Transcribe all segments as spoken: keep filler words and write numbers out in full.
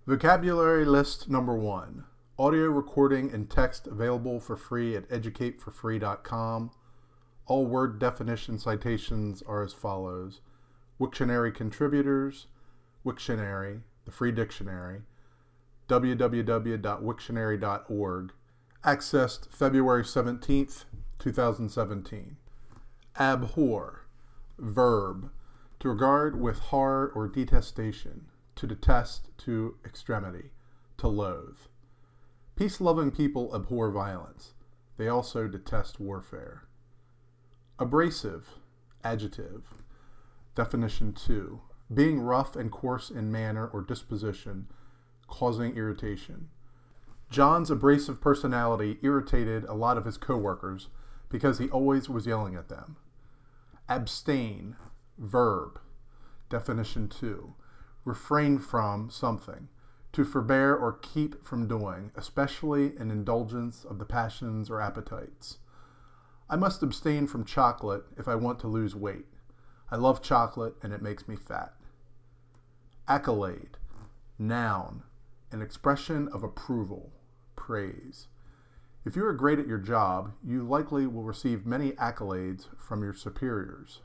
Vocabulary list number one. Audio recording and text available for free at educate for free dot com. All word definition citations are as follows. Wiktionary contributors, Wiktionary, the free dictionary, w w w dot wiktionary dot org, accessed February seventeenth, two thousand seventeen. Abhor, verb, to regard with horror or detestation, to detest to extremity, to loathe. Peace-loving people abhor violence. They also detest warfare. Abrasive, adjective. Definition two. Being rough and coarse in manner or disposition, causing irritation. John's abrasive personality irritated a lot of his coworkers because he always was yelling at them. Abstain, verb. Definition two. Refrain from something, to forbear or keep from doing, especially in indulgence of the passions or appetites. I must abstain from chocolate if I want to lose weight. I love chocolate and it makes me fat. Accolade, noun, an expression of approval, praise. If you are great at your job, you likely will receive many accolades from your superiors.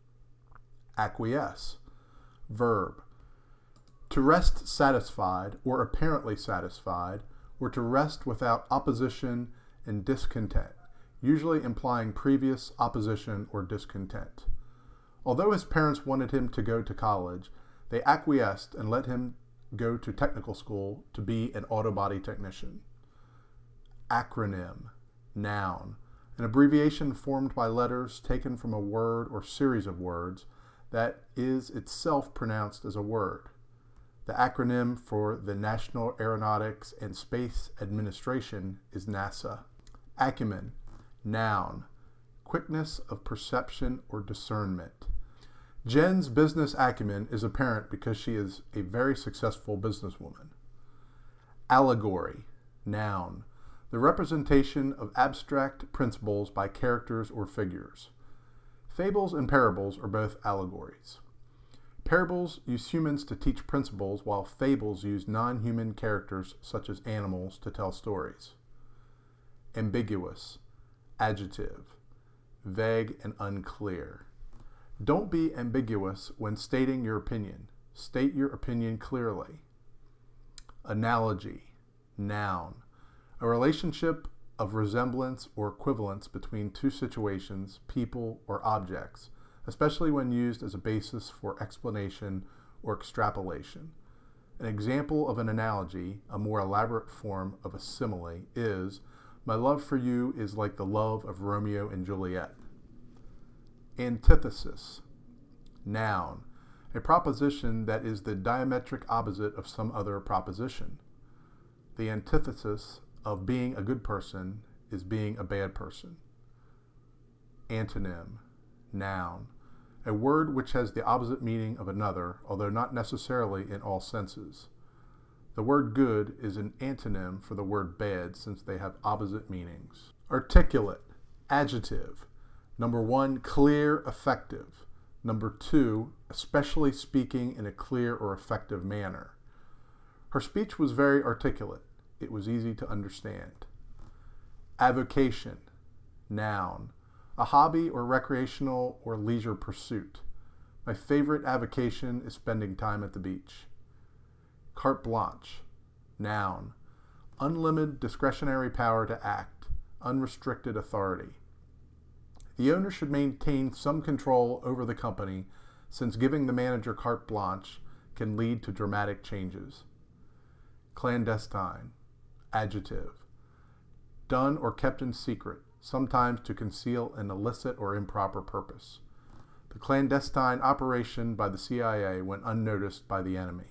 Acquiesce, verb. To rest satisfied or apparently satisfied, or to rest without opposition and discontent, usually implying previous opposition or discontent. Although his parents wanted him to go to college, they acquiesced and let him go to technical school to be an auto body technician. Acronym, noun, an abbreviation formed by letters taken from a word or series of words that is itself pronounced as a word. The acronym for the National Aeronautics and Space Administration is NASA. Acumen, noun, quickness of perception or discernment. Jen's business acumen is apparent because she is a very successful businesswoman. Allegory, noun, the representation of abstract principles by characters or figures. Fables and parables are both allegories. Parables use humans to teach principles, while fables use non-human characters such as animals to tell stories. Ambiguous, adjective, vague and unclear. Don't be ambiguous when stating your opinion. State your opinion clearly. Analogy, noun, a relationship of resemblance or equivalence between two situations, people, or objects, especially when used as a basis for explanation or extrapolation. An example of an analogy, a more elaborate form of a simile, is, my love for you is like the love of Romeo and Juliet. Antithesis, noun, a proposition that is the diametric opposite of some other proposition. The antithesis of being a good person is being a bad person. Antonym, noun, a word which has the opposite meaning of another, although not necessarily in all senses. The word good is an antonym for the word bad since they have opposite meanings. Articulate, adjective. Number one, clear, effective. Number two, especially speaking in a clear or effective manner. Her speech was very articulate. It was easy to understand. Avocation, noun, a hobby or recreational or leisure pursuit. My favorite avocation is spending time at the beach. Carte blanche, noun, unlimited discretionary power to act, unrestricted authority. The owner should maintain some control over the company, since giving the manager carte blanche can lead to dramatic changes. Clandestine, adjective, done or kept in secret, sometimes to conceal an illicit or improper purpose. The clandestine operation by the C I A went unnoticed by the enemy.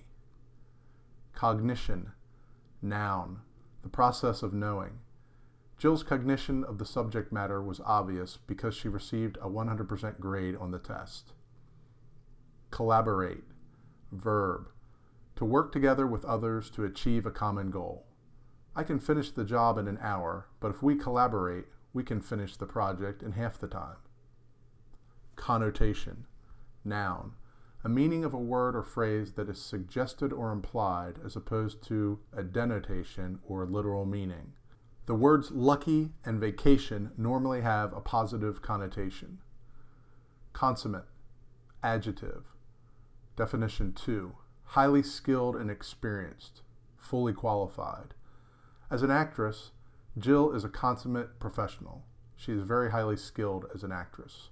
Cognition, noun, the process of knowing. Jill's cognition of the subject matter was obvious because she received a one hundred percent grade on the test. Collaborate, verb, to work together with others to achieve a common goal. I can finish the job in an hour, but if we collaborate, we can finish the project in half the time. Connotation, noun, a meaning of a word or phrase that is suggested or implied as opposed to a denotation or literal meaning. The words lucky and vacation normally have a positive connotation. Consummate, adjective. Definition two, highly skilled and experienced, fully qualified. As an actress, Jill is a consummate professional. She is very highly skilled as an actress.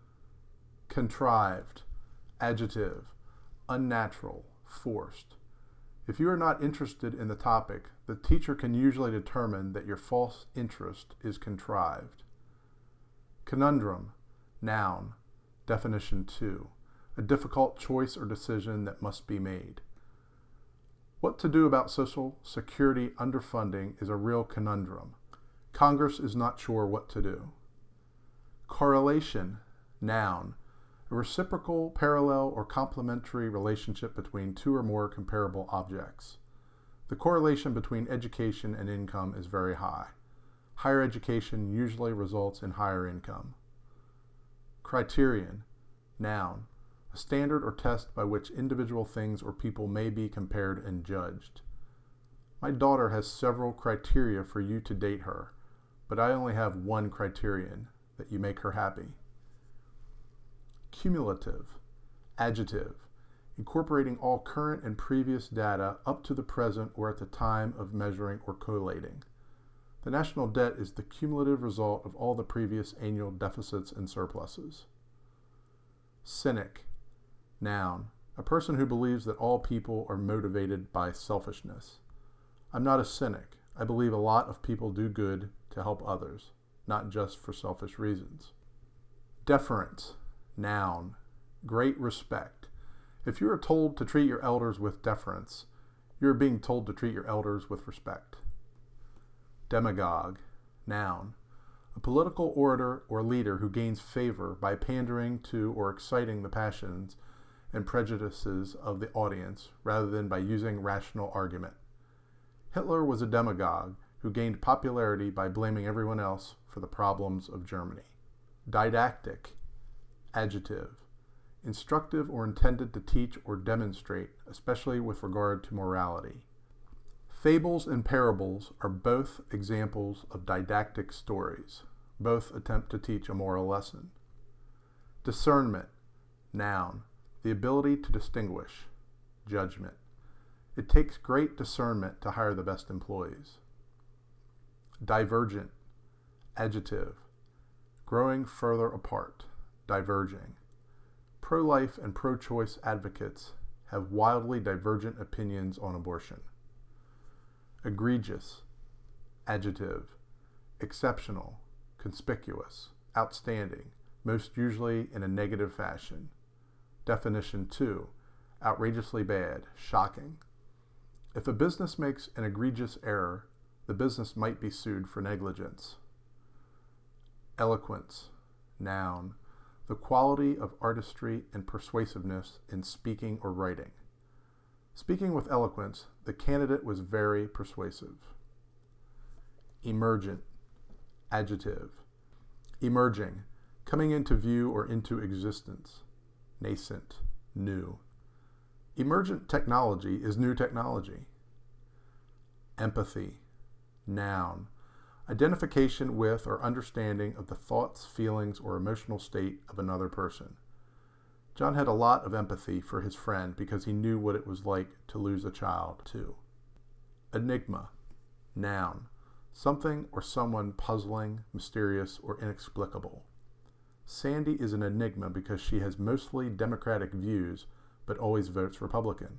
Contrived, adjective, unnatural, forced. If you are not interested in the topic, the teacher can usually determine that your false interest is contrived. Conundrum, noun, definition two, a difficult choice or decision that must be made. What to do about Social Security underfunding is a real conundrum. Congress is not sure what to do. Correlation, noun, a reciprocal, parallel, or complementary relationship between two or more comparable objects. The correlation between education and income is very high. Higher education usually results in higher income. Criterion, noun, a standard or test by which individual things or people may be compared and judged. My daughter has several criteria for you to date her, but I only have one criterion, that you make her happy. Cumulative, adjective, incorporating all current and previous data up to the present or at the time of measuring or collating. The national debt is the cumulative result of all the previous annual deficits and surpluses. Cynic, noun, a person who believes that all people are motivated by selfishness. I'm not a cynic. I believe a lot of people do good to help others, not just for selfish reasons. Deference, noun, great respect. If you are told to treat your elders with deference, you are being told to treat your elders with respect. Demagogue, noun, a political orator or leader who gains favor by pandering to or exciting the passions and prejudices of the audience rather than by using rational argument. Hitler was a demagogue who gained popularity by blaming everyone else for the problems of Germany. Didactic, adjective, instructive or intended to teach or demonstrate, especially with regard to morality. Fables and parables are both examples of didactic stories. Both attempt to teach a moral lesson. Discernment, noun, the ability to distinguish. Judgment. It takes great discernment to hire the best employees. Divergent, adjective, growing further apart, diverging. Pro-life and pro-choice advocates have wildly divergent opinions on abortion. Egregious, adjective, exceptional, conspicuous, outstanding, most usually in a negative fashion. Definition two, outrageously bad, shocking. If a business makes an egregious error, the business might be sued for negligence. Eloquence, noun, the quality of artistry and persuasiveness in speaking or writing. Speaking with eloquence, the candidate was very persuasive. Emergent, adjective, emerging, coming into view or into existence. Nascent, new. Emergent technology is new technology. Empathy, noun, identification with or understanding of the thoughts, feelings, or emotional state of another person. John had a lot of empathy for his friend because he knew what it was like to lose a child, too. Enigma, noun, something or someone puzzling, mysterious, or inexplicable. Sandy is an enigma because she has mostly Democratic views, but always votes Republican.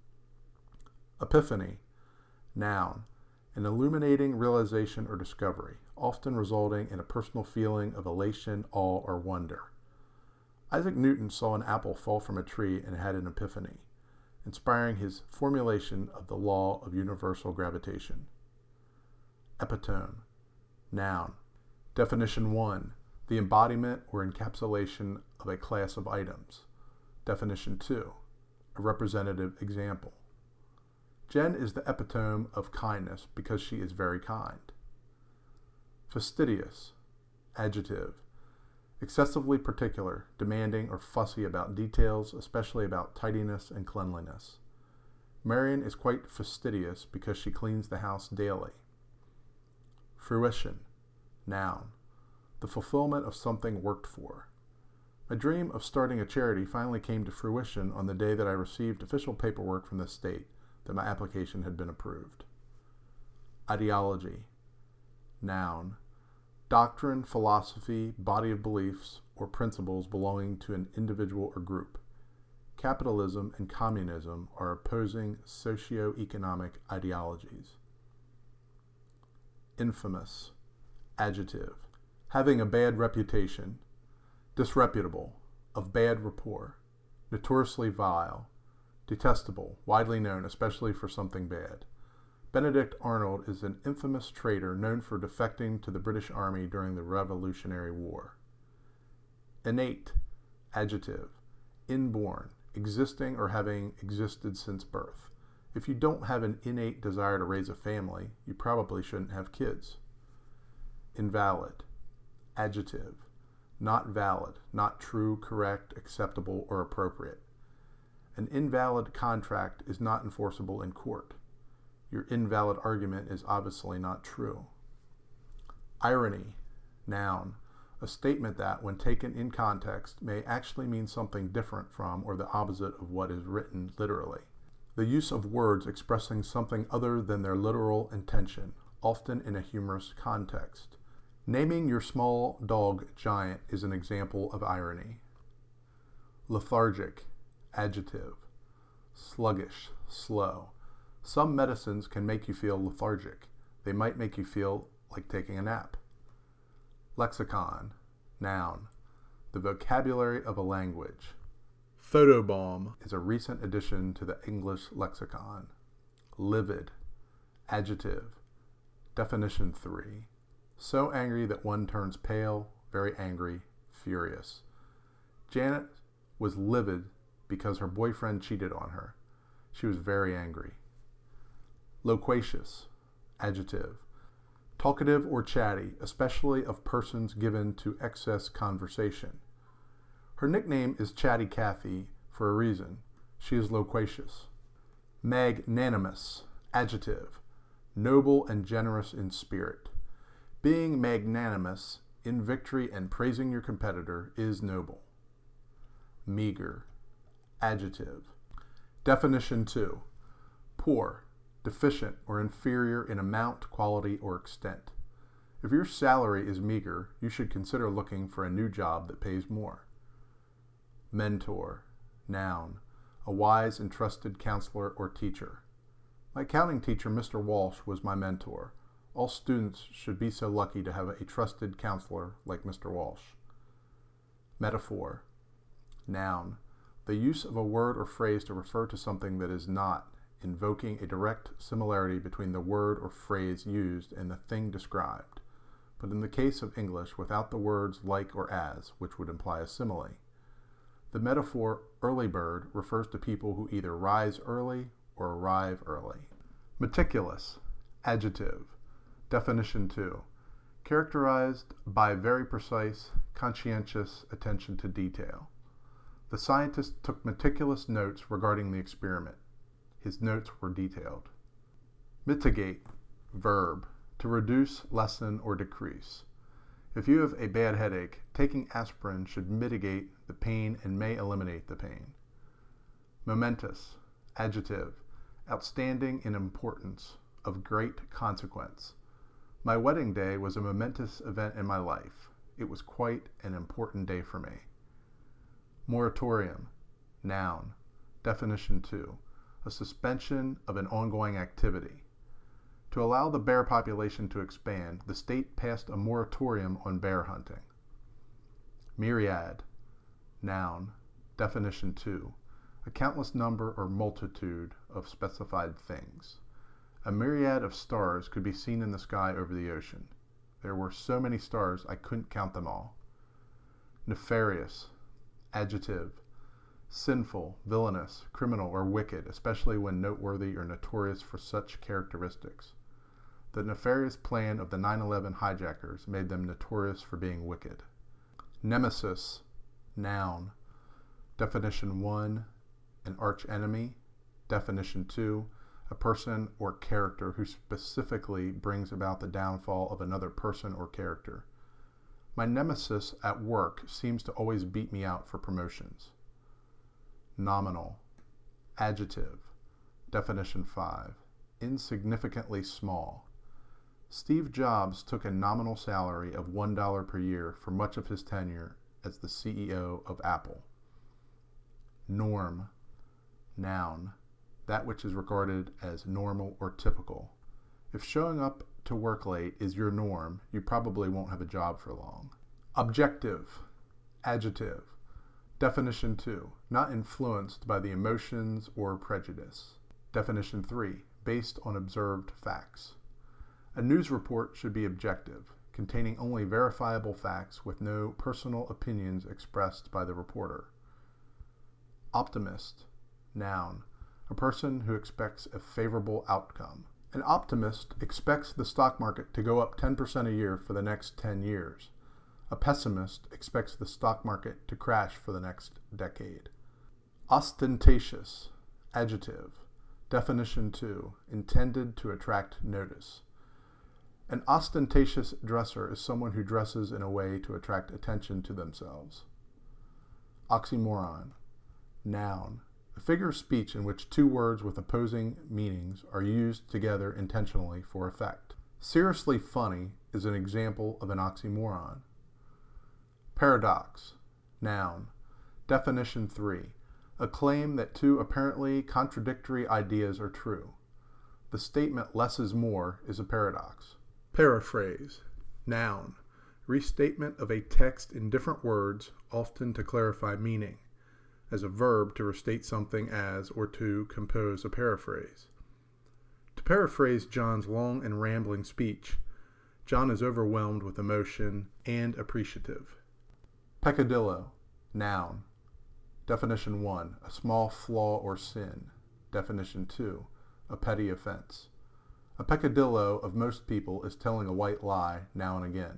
Epiphany, noun, an illuminating realization or discovery, often resulting in a personal feeling of elation, awe, or wonder. Isaac Newton saw an apple fall from a tree and had an epiphany, inspiring his formulation of the law of universal gravitation. Epitome, noun, definition one, the embodiment or encapsulation of a class of items. Definition two, a representative example. Jen is the epitome of kindness because she is very kind. Fastidious, adjective, excessively particular, demanding, or fussy about details, especially about tidiness and cleanliness. Marion is quite fastidious because she cleans the house daily. Fruition, noun, the fulfillment of something worked for. My dream of starting a charity finally came to fruition on the day that I received official paperwork from the state that my application had been approved. Ideology, noun, doctrine, philosophy, body of beliefs, or principles belonging to an individual or group. Capitalism and communism are opposing socio-economic ideologies. Infamous, adjective, having a bad reputation, disreputable, of bad rapport, notoriously vile, detestable, widely known, especially for something bad. Benedict Arnold is an infamous traitor known for defecting to the British Army during the Revolutionary War. Innate, adjective, inborn, existing or having existed since birth. If you don't have an innate desire to raise a family, you probably shouldn't have kids. Invalid, adjective, not valid, not true, correct, acceptable, or appropriate. An invalid contract is not enforceable in court. Your invalid argument is obviously not true. Irony, noun, a statement that, when taken in context, may actually mean something different from or the opposite of what is written literally. The use of words expressing something other than their literal intention, often in a humorous context. Naming your small dog Giant is an example of irony. Lethargic, adjective, sluggish, slow. Some medicines can make you feel lethargic. They might make you feel like taking a nap. Lexicon, noun, the vocabulary of a language. Photobomb is a recent addition to the English lexicon. Livid, adjective, definition three. So angry that one turns pale, very angry, furious. Janet was livid because her boyfriend cheated on her. She was very angry. Loquacious, adjective, talkative or chatty, especially of persons given to excess conversation. Her nickname is Chatty Cathy for a reason. She is loquacious. Magnanimous, adjective, noble and generous in spirit. Being magnanimous in victory and praising your competitor is noble. Meager, adjective. Definition two. Poor, deficient, or inferior in amount, quality, or extent. If your salary is meager, you should consider looking for a new job that pays more. Mentor, noun, a wise and trusted counselor or teacher. My accounting teacher, Mister Walsh, was my mentor. All students should be so lucky to have a trusted counselor like Mister Walsh. Metaphor, noun, the use of a word or phrase to refer to something that is not, invoking a direct similarity between the word or phrase used and the thing described, but in the case of English, without the words like or as, which would imply a simile. The metaphor early bird refers to people who either rise early or arrive early. Meticulous, adjective, definition two, characterized by very precise, conscientious attention to detail. The scientist took meticulous notes regarding the experiment. His notes were detailed. Mitigate, verb, to reduce, lessen, or decrease. If you have a bad headache, taking aspirin should mitigate the pain and may eliminate the pain. Momentous, adjective, outstanding in importance, of great consequence. My wedding day was a momentous event in my life. It was quite an important day for me. Moratorium, noun, definition two, a suspension of an ongoing activity. To allow the bear population to expand, the state passed a moratorium on bear hunting. Myriad, noun, definition two, a countless number or multitude of specified things. A myriad of stars could be seen in the sky over the ocean. There were so many stars I couldn't count them all. Nefarious, adjective, sinful, villainous, criminal, or wicked, especially when noteworthy or notorious for such characteristics. The nefarious plan of the nine eleven hijackers made them notorious for being wicked. Nemesis, noun. Definition one, an archenemy. Definition two, a person or character who specifically brings about the downfall of another person or character. My nemesis at work seems to always beat me out for promotions. Nominal, adjective. Definition five, insignificantly small. Steve Jobs took a nominal salary of one dollar per year for much of his tenure as the C E O of Apple. Norm, noun. That which is regarded as normal or typical. If showing up to work late is your norm, you probably won't have a job for long. Objective, adjective. Definition two, not influenced by the emotions or prejudice. Definition three, based on observed facts. A news report should be objective, containing only verifiable facts with no personal opinions expressed by the reporter. Optimist, noun. A person who expects a favorable outcome. An optimist expects the stock market to go up ten percent a year for the next ten years. A pessimist expects the stock market to crash for the next decade. Ostentatious, adjective. Definition two, intended to attract notice. An ostentatious dresser is someone who dresses in a way to attract attention to themselves. Oxymoron, noun. A figure of speech in which two words with opposing meanings are used together intentionally for effect. Seriously funny is an example of an oxymoron. Paradox, noun. Definition three, a claim that two apparently contradictory ideas are true. The statement less is more is a paradox. Paraphrase, noun. Restatement of a text in different words, often to clarify meaning. As a verb to restate something as or to compose a paraphrase. To paraphrase John's long and rambling speech, John is overwhelmed with emotion and appreciative. Peccadillo, noun. Definition one, a small flaw or sin. Definition two, a petty offense. A peccadillo of most people is telling a white lie now and again.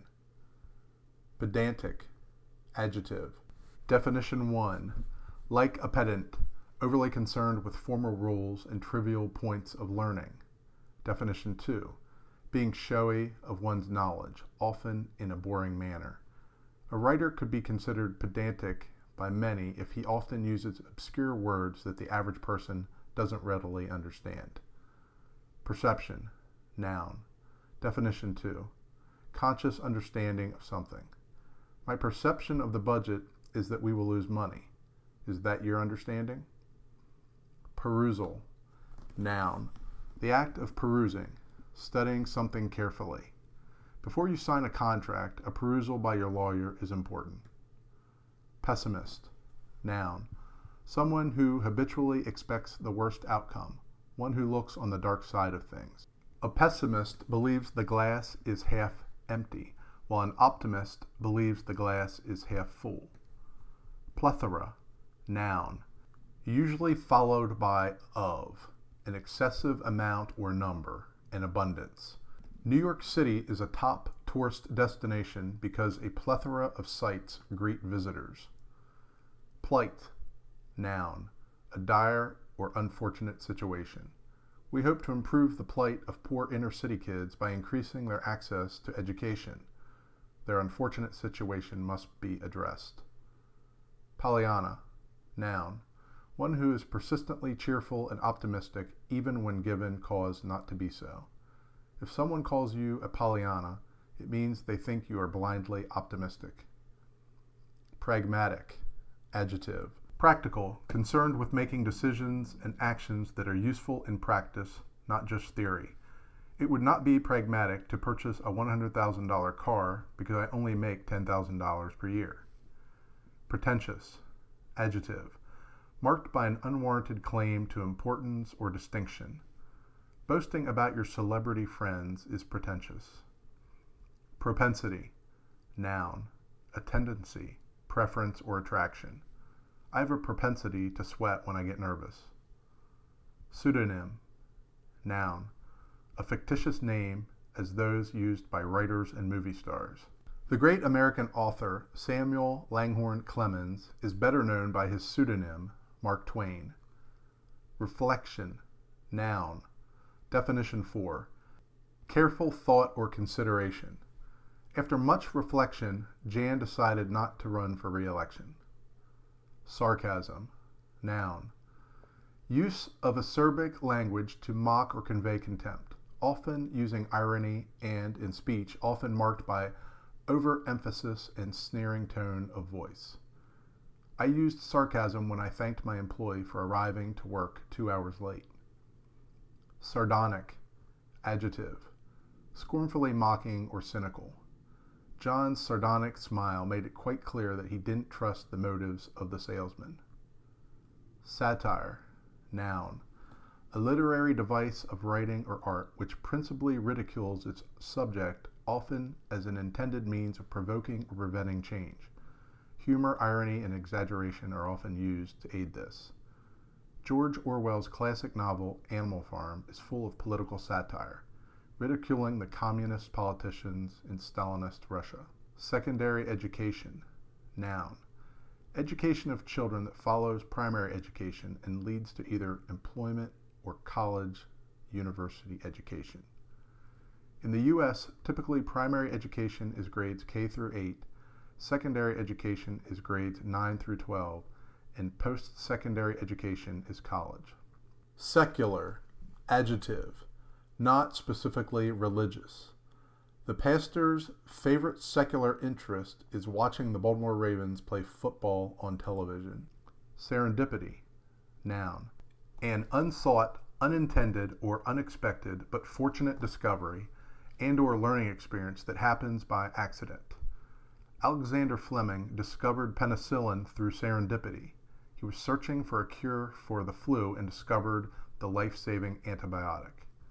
Pedantic, adjective. Definition one, like a pedant, overly concerned with formal rules and trivial points of learning. Definition two, being showy of one's knowledge, often in a boring manner. A writer could be considered pedantic by many if he often uses obscure words that the average person doesn't readily understand. Perception, noun. Definition two, conscious understanding of something. My perception of the budget is that we will lose money. Is that your understanding? Perusal, noun. The act of perusing, studying something carefully. Before you sign a contract, a perusal by your lawyer is important. Pessimist, noun. Someone who habitually expects the worst outcome, one who looks on the dark side of things. A pessimist believes the glass is half empty, while an optimist believes the glass is half full. Plethora, noun. Usually followed by of, an excessive amount or number, an abundance. New York City is a top tourist destination because a plethora of sights greet visitors. Plight, noun. A dire or unfortunate situation. We hope to improve the plight of poor inner city kids by increasing their access to education. Their unfortunate situation must be addressed. Pollyanna, noun. One who is persistently cheerful and optimistic even when given cause not to be so. If someone calls you a Pollyanna, it means they think you are blindly optimistic. Pragmatic, adjective. Practical, concerned with making decisions and actions that are useful in practice, not just theory. It would not be pragmatic to purchase a one hundred thousand dollars car because I only make ten thousand dollars per year. Pretentious, adjective. Marked by an unwarranted claim to importance or distinction. Boasting about your celebrity friends is pretentious. Propensity, noun. A tendency, preference, or attraction. I have a propensity to sweat when I get nervous. Pseudonym, noun. A fictitious name as those used by writers and movie stars. The great American author Samuel Langhorne Clemens is better known by his pseudonym, Mark Twain. Reflection, noun. Definition four. Careful thought or consideration. After much reflection, Jan decided not to run for re-election. Sarcasm, noun. Use of acerbic language to mock or convey contempt, often using irony and, in speech, often marked by overemphasis and sneering tone of voice. I used sarcasm when I thanked my employee for arriving to work two hours late. Sardonic, adjective. Scornfully mocking or cynical. John's sardonic smile made it quite clear that he didn't trust the motives of the salesman. Satire, noun. A literary device of writing or art which principally ridicules its subject, often as an intended means of provoking or preventing change. Humor, irony, and exaggeration are often used to aid this. George Orwell's classic novel, Animal Farm, is full of political satire, ridiculing the communist politicians in Stalinist Russia. Secondary education, noun. Education of children that follows primary education and leads to either employment or college, university education. In the U S, typically primary education is grades K through eight, secondary education is grades nine through twelve, and post-secondary education is college. Secular, adjective. Not specifically religious. The pastor's favorite secular interest is watching the Baltimore Ravens play football on television. Serendipity, noun. An unsought, unintended, or unexpected but fortunate discovery and or learning experience that happens by accident. Alexander Fleming discovered penicillin through serendipity. He was searching for a cure for the flu and discovered the life-saving antibiotic.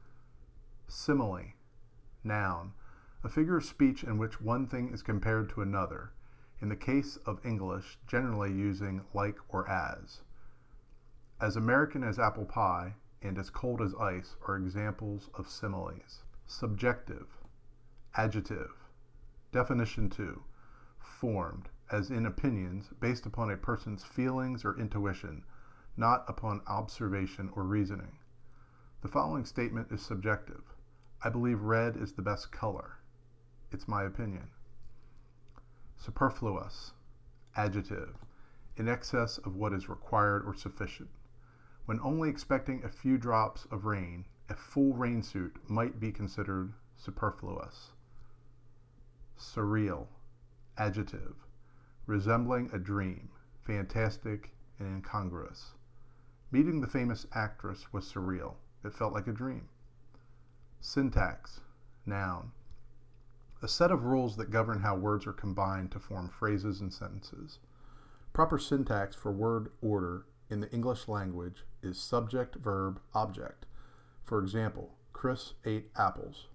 Simile, noun. A figure of speech in which one thing is compared to another, in the case of English, generally using like or as. As American as apple pie and as cold as ice are examples of similes. Subjective, adjective. Definition two. Formed, as in opinions, based upon a person's feelings or intuition, not upon observation or reasoning. The following statement is subjective. I believe red is the best color. It's my opinion. Superfluous, adjective. In excess of what is required or sufficient. When only expecting a few drops of rain, a full rain suit might be considered superfluous. Surreal, adjective. Resembling a dream, fantastic and incongruous. Meeting the famous actress was surreal. It felt like a dream. Syntax, noun. A set of rules that govern how words are combined to form phrases and sentences. Proper syntax for word order in the English language is subject, verb, object. For example, Chris ate apples.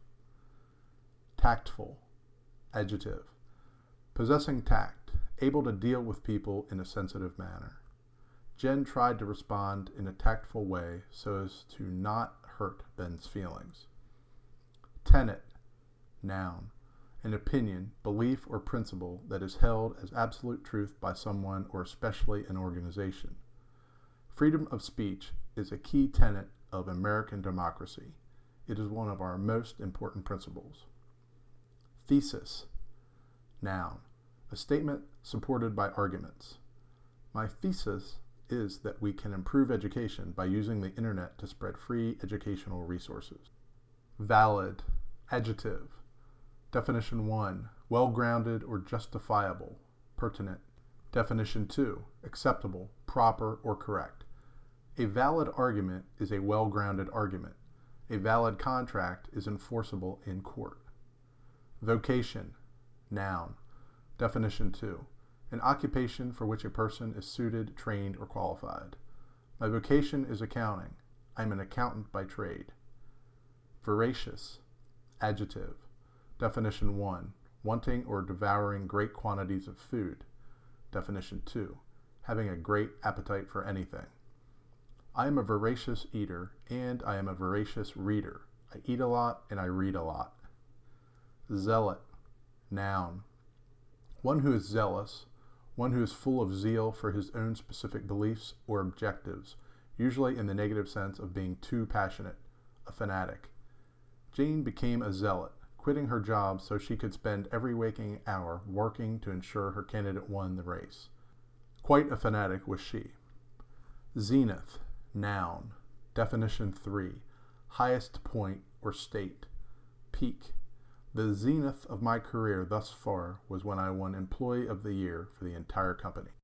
Tactful, adjective. Possessing tact, able to deal with people in a sensitive manner. Jen tried to respond in a tactful way so as to not hurt Ben's feelings. Tenet, noun. An opinion, belief, or principle that is held as absolute truth by someone or especially an organization. Freedom of speech is a key tenet of American democracy. It is one of our most important principles. Thesis, noun. A statement supported by arguments. My thesis is that we can improve education by using the internet to spread free educational resources. Valid, adjective. Definition one, well-grounded or justifiable, pertinent. Definition two, acceptable, proper, or correct. A valid argument is a well-grounded argument. A valid contract is enforceable in court. Vocation, noun. Definition two, an occupation for which a person is suited, trained, or qualified. My vocation is accounting. I am an accountant by trade. Voracious, adjective. Definition one, wanting or devouring great quantities of food. Definition two, having a great appetite for anything. I am a voracious eater, and I am a voracious reader. I eat a lot, and I read a lot. Zealot, noun. One who is zealous, one who is full of zeal for his own specific beliefs or objectives, usually in the negative sense of being too passionate, a fanatic. Jane became a zealot, quitting her job so she could spend every waking hour working to ensure her candidate won the race. Quite a fanatic was she. Zenith, noun. Definition three, highest point or state. Peak. The zenith of my career thus far was when I won Employee of the Year for the entire company.